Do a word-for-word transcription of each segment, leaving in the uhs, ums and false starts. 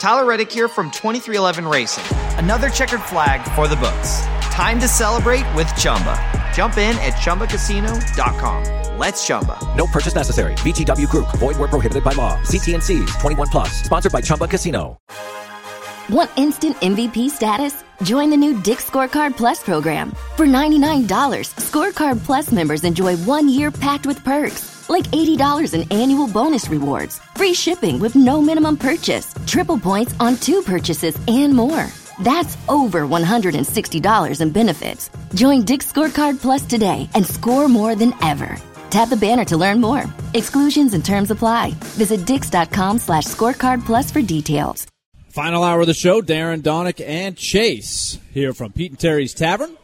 Tyler Reddick here from twenty-three eleven Racing. Another checkered flag for the books. Time to celebrate with Chumba. Jump in at Chumba Casino dot com. Let's Chumba. No purchase necessary. V G W Group. Void where prohibited by law. See T and C's. twenty-one plus. Sponsored by Chumba Casino. Want instant M V P status? Join the new Dick's Scorecard Plus program. For ninety-nine dollars, Scorecard Plus members enjoy one year packed with perks, like eighty dollars in annual bonus rewards, free shipping with no minimum purchase, triple points on two purchases, and more. That's over one hundred sixty dollars in benefits. Join Dick's Scorecard Plus today and score more than ever. Tap the banner to learn more. Exclusions and terms apply. Visit dix.com slash scorecard plus for details. Final hour of the show, Darren, Donick, and Chase here from Pete and Terry's Tavern.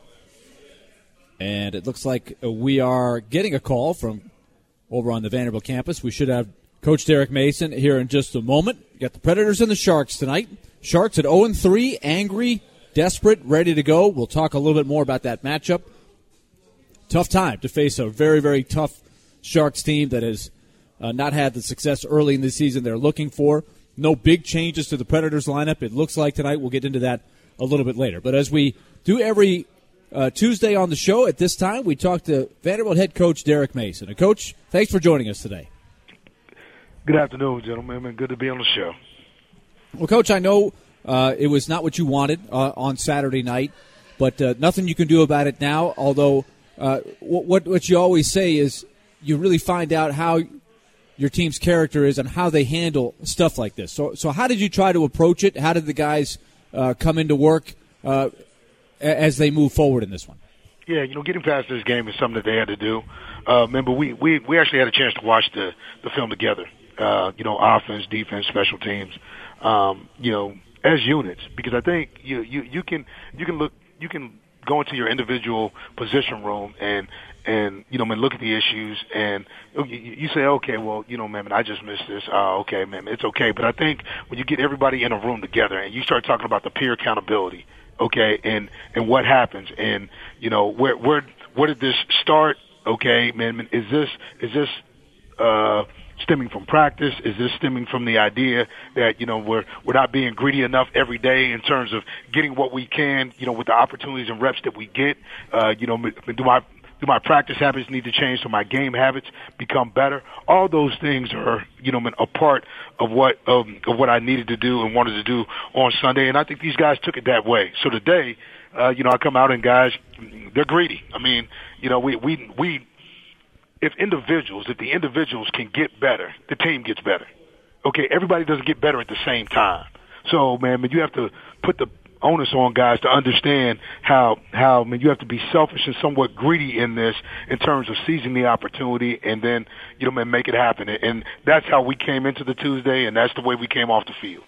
And it looks like we are getting a call from over on the Vanderbilt campus. We should have Coach Derek Mason here in just a moment. We got the Predators and the Sharks tonight. Sharks at oh and three, angry, desperate, ready to go. We'll talk a little bit more about that matchup. Tough time to face a very, very tough Sharks team that has uh, not had the success early in the season they're looking for. No big changes to the Predators lineup, it looks like tonight. We'll get into that a little bit later. But as we do every uh, Tuesday on the show at this time, we talk to Vanderbilt head coach Derek Mason. And Coach, thanks for joining us today. Good afternoon, gentlemen. Good to be on the show. Well, Coach, I know uh, it was not what you wanted uh, on Saturday night, but uh, nothing you can do about it now, although uh, what, what you always say is you really find out how your team's character is and how they handle stuff like this. So so how did you try to approach it? How did the guys uh, come into work uh, as they move forward in this one? Yeah, you know, getting past this game is something that they had to do. Uh, remember, we, we, we actually had a chance to watch the, the film together, uh, you know, offense, defense, special teams, um, you know, as units, because I think you, you, you can you can look you can go into your individual position room and and you know, man, look at the issues and you, you say, okay, well, you know, man, I just missed this. Oh, okay, man, it's okay. But I think when you get everybody in a room together and you start talking about the peer accountability, okay, and and what happens, and you know, where where where did this start? Okay, man, is this is this uh, stemming from practice? Is this stemming from the idea that, you know, we're we're not being greedy enough every day in terms of getting what we can, you know, with the opportunities and reps that we get? Uh, you know, do my do my practice habits need to change so my game habits become better? All those things are, you know, a part of what um, of what I needed to do and wanted to do on Sunday, and I think these guys took it that way. So today, uh, you know, I come out and guys, they're greedy. I mean, you know, we we we. If individuals, if the individuals can get better, the team gets better. Okay, everybody doesn't get better at the same time. So, man, you have to put the onus on guys to understand how, how, man, you have to be selfish and somewhat greedy in this in terms of seizing the opportunity and then, you know, man, make it happen. And that's how we came into the Tuesday, and that's the way we came off the field.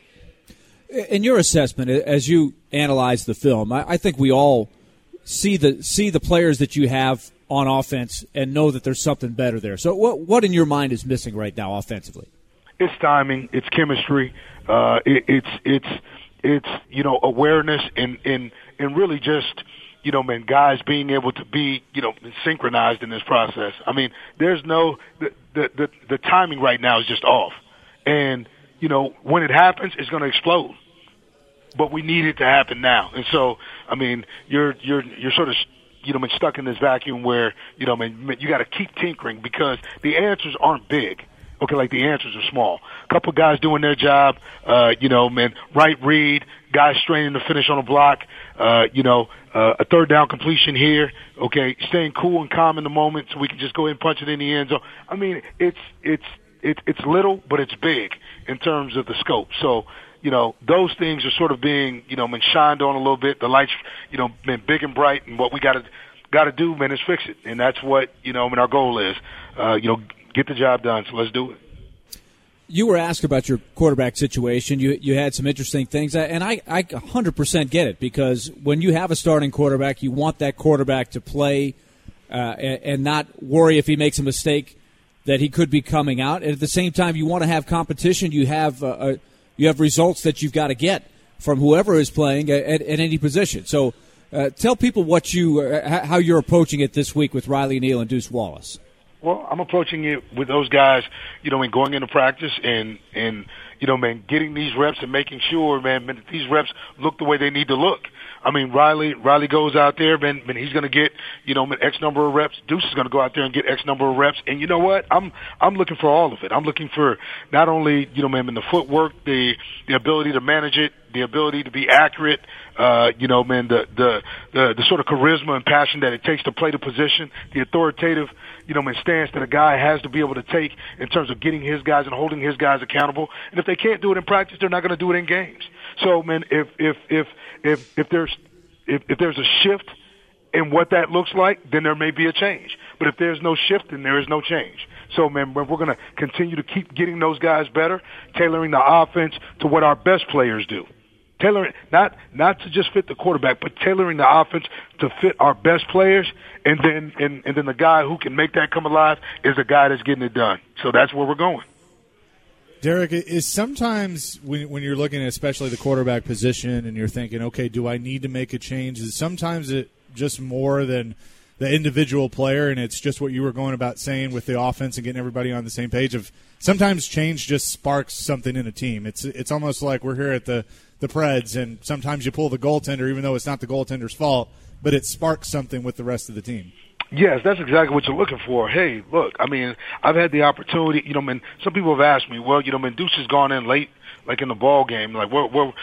In your assessment, as you analyze the film, I, I think we all see the see the players that you have on offense and know that there's something better there. So what what in your mind is missing right now offensively? It's timing, it's chemistry, uh, it, it's it's it's you know, awareness and, and and really just, you know, man, guys being able to be, you know, synchronized in this process. I mean, there's no the the the, the timing right now is just off. And, you know, when it happens, it's going to explode. But we need it to happen now. And so, I mean, you're you're you're sort of, you know, man, stuck in this vacuum where, you know, man, you got to keep tinkering because the answers aren't big. Okay, like the answers are small. A couple guys doing their job, uh, you know, man, right read, guys straining to finish on a block, uh, you know, uh, a third down completion here. Okay, staying cool and calm in the moment so we can just go ahead and punch it in the end zone. I mean, it's it's it's it's little, but it's big in terms of the scope. So, you know, those things are sort of being, you know, man, shined on a little bit. The lights, you know, been big and bright, and what we got to got to do, man, is fix it. And that's what, you know, I mean, our goal is, uh, you know, get the job done. So let's do it. You were asked about your quarterback situation. You you had some interesting things, and I, I one hundred percent get it because when you have a starting quarterback, you want that quarterback to play uh, and, and not worry if he makes a mistake that he could be coming out. And at the same time, you want to have competition. You have uh, a You have results that you've got to get from whoever is playing at, at any position. So uh, tell people what you, uh, how you're approaching it this week with Riley Neal and Deuce Wallace. Well, I'm approaching it with those guys, you know, and going into practice and, and, you know, man, getting these reps and making sure, man, man, that these reps look the way they need to look. I mean, Riley, Riley goes out there, man, man he's going to get, you know, X number of reps. Deuce is going to go out there and get X number of reps. And you know what? I'm, I'm looking for all of it. I'm looking for not only, you know, man, the footwork, the, the ability to manage it, the ability to be accurate, uh, you know, man, the, the, the, the sort of charisma and passion that it takes to play the position, the authoritative, you know, man, stance that a guy has to be able to take in terms of getting his guys and holding his guys accountable. And if they can't do it in practice, they're not going to do it in games. So, man, if, if, if, if, if there's, if, if there's a shift in what that looks like, then there may be a change. But if there's no shift, then there is no change. So, man, we're going to continue to keep getting those guys better, tailoring the offense to what our best players do. Tailoring, not not to just fit the quarterback, but tailoring the offense to fit our best players, and then and, and then the guy who can make that come alive is the guy that's getting it done. So that's where we're going. Derek, is sometimes when when you're looking at especially the quarterback position and you're thinking, okay, do I need to make a change? Is sometimes it just more than the individual player, and it's just what you were going about saying with the offense and getting everybody on the same page of sometimes change just sparks something in a team. It's it's almost like we're here at the, the Preds, and sometimes you pull the goaltender even though it's not the goaltender's fault, but it sparks something with the rest of the team. Yes, that's exactly what you're looking for. Hey, look, I mean, I've had the opportunity, you know, man, some people have asked me, well, you know, man, Deuce has gone in late, like in the ball game, like, well, well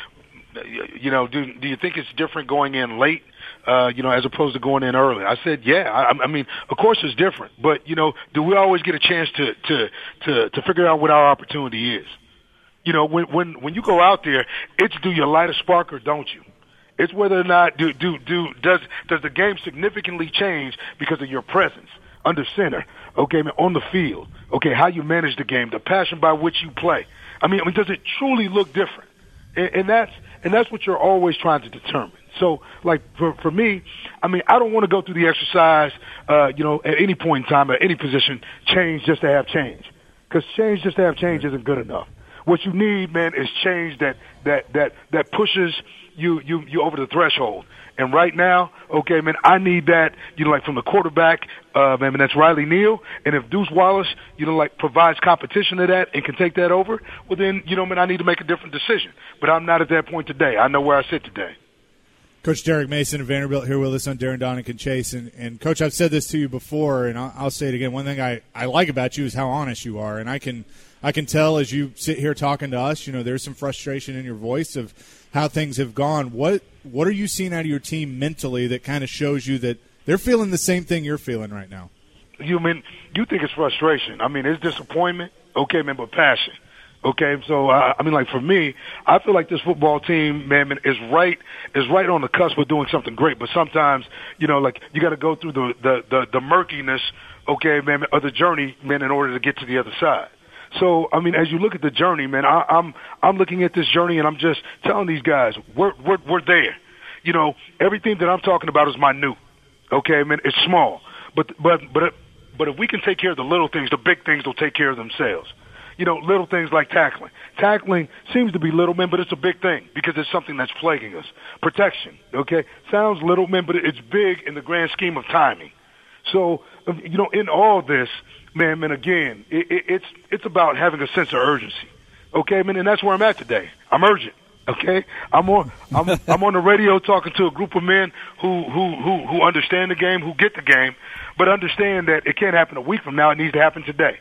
you know, do do you think it's different going in late, uh, you know, as opposed to going in early? I said, yeah. I, I mean, of course it's different, but you know, do we always get a chance to to to to figure out what our opportunity is? You know, when when when you go out there, it's do you light a spark or don't you? It's whether or not do do do does does the game significantly change because of your presence under center, okay, on the field, okay, how you manage the game, the passion by which you play. I mean, I mean, does it truly look different? And, and that's and that's what you're always trying to determine. So, like for for me, I mean, I don't want to go through the exercise, uh, you know, at any point in time, at any position, change just to have change, because change just to have change isn't good enough. What you need, man, is change that that that that pushes you you you over the threshold. And right now, okay, man, I need that, you know, like from the quarterback, uh, man, that's Riley Neal. And if Deuce Wallace, you know, like provides competition to that and can take that over, well then, you know, man, I need to make a different decision. But I'm not at that point today. I know where I sit today. Coach Derek Mason of Vanderbilt here with us on Darren Donick and Chase. And, and Coach, I've said this to you before, and I'll, I'll say it again. One thing I, I like about you is how honest you are. And I can I can tell as you sit here talking to us, you know, there's some frustration in your voice of how things have gone. What what are you seeing out of your team mentally that kind of shows you that they're feeling the same thing you're feeling right now? You mean you think it's frustration? I mean, it's disappointment, okay, man, but passion. Okay, so uh, I mean, like for me, I feel like this football team, man, man, is right is right on the cusp of doing something great. But sometimes, you know, like you got to go through the, the the the murkiness, okay, man, of the journey, man, in order to get to the other side. So, I mean, as you look at the journey, man, I, I'm I'm looking at this journey, and I'm just telling these guys, we're we're we're there. You know, everything that I'm talking about is minute. Okay, man, it's small, but but but but if we can take care of the little things, the big things will take care of themselves. You know, little things like tackling. Tackling seems to be little, man, but it's a big thing because it's something that's plaguing us. Protection, okay, sounds little, man, but it's big in the grand scheme of timing. So, you know, in all this, man, man, again, it, it, it's it's about having a sense of urgency, okay, man, and that's where I'm at today. I'm urgent, okay. I'm on I'm I'm on the radio talking to a group of men who who who who understand the game, who get the game, but understand that it can't happen a week from now. It needs to happen today.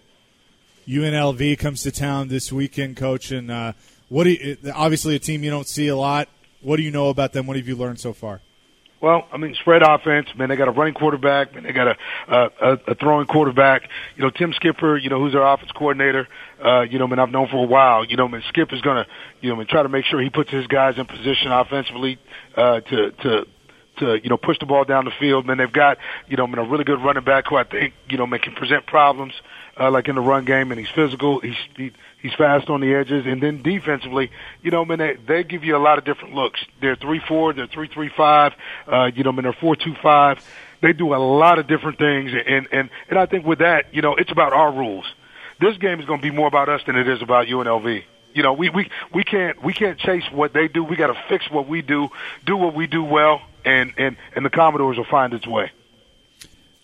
U N L V comes to town this weekend, Coach, and uh, what do you, obviously a team you don't see a lot. What do you know about them? What have you learned so far? Well, I mean, spread offense, man. They got a running quarterback, man. They got a a, a throwing quarterback. You know, Tim Skipper, you know, who's our offense coordinator. Uh, you know, man, I've known for a while. You know, man, Skip is gonna, you know, man, try to make sure he puts his guys in position offensively uh, to to. to, you know, push the ball down the field. Man, they've got, you know, man, a really good running back who I think, you know, man, can present problems, uh, like in the run game, and he's physical, he's, he, he's fast on the edges, and then defensively, you know, man, they, they give you a lot of different looks. They're three four, they're three three five, uh, you know, man, they're four two five. They do a lot of different things, and, and, and I think with that, you know, it's about our rules. This game is going to be more about us than it is about U N L V. You know, we, we, we can't we can't chase what they do. We got to fix what we do, do what we do well, and, and, and the Commodores will find its way.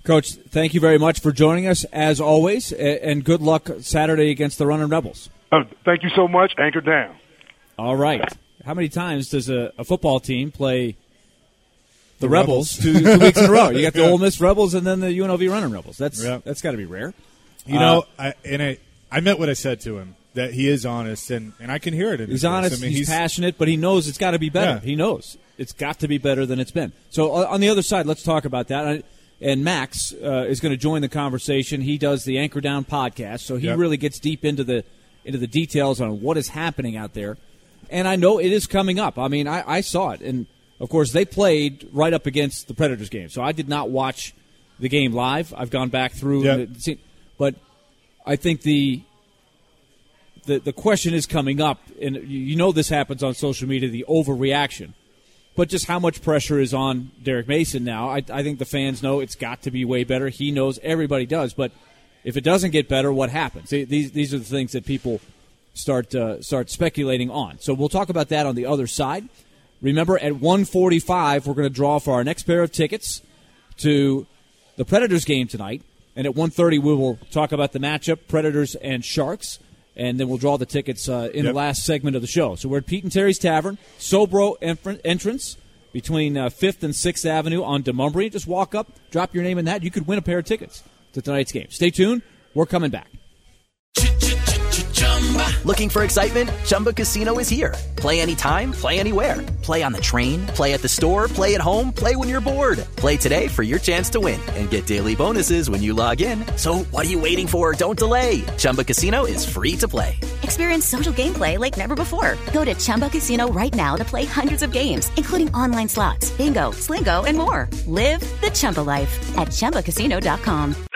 Coach, thank you very much for joining us, as always, and good luck Saturday against the Running Rebels. Uh, thank you so much. Anchor down. All right. How many times does a, a football team play the, the Rebels, Rebels two, two weeks in a row? You got the Ole Miss Rebels and then the U N L V Running Rebels. That's yep. that's got to be rare. You uh, know, I, and I, I meant what I said to him, that he is honest, and, and I can hear it in his He's honest, I mean, he's, he's passionate, but he knows it's got to be better. Yeah. He knows it's got to be better than it's been. So uh, on the other side, let's talk about that. And Max uh, is going to join the conversation. He does the Anchor Down podcast, so he yep. really gets deep into the into the details on what is happening out there. And I know it is coming up. I mean, I, I saw it. And, of course, they played right up against the Predators game. So I did not watch the game live. I've gone back through. Yep. The, but I think the, the the question is coming up, and you know this happens on social media, the overreaction. But just how much pressure is on Derek Mason now. I, I think the fans know it's got to be way better. He knows, everybody does. But if it doesn't get better, what happens? These these are the things that people start uh, start speculating on. So we'll talk about that on the other side. Remember, at one forty-five, we're going to draw for our next pair of tickets to the Predators game tonight. And at one thirty, we will talk about the matchup, Predators and Sharks. And then we'll draw the tickets uh, in yep. the last segment of the show. So we're at Pete and Terry's Tavern, Sobro entrance between uh, fifth and sixth Avenue on Demumbry. Just walk up, drop your name in that. You could win a pair of tickets to tonight's game. Stay tuned. We're coming back. Looking for excitement? Chumba Casino is here. Play anytime, play anywhere. Play on the train, play at the store, play at home, play when you're bored. Play today for your chance to win and get daily bonuses when you log in. So what are you waiting for? Don't delay. Chumba Casino is free to play. Experience social gameplay like never before. Go to Chumba Casino right now to play hundreds of games, including online slots, bingo, Slingo, and more. Live the Chumba life at Chumba Casino dot com.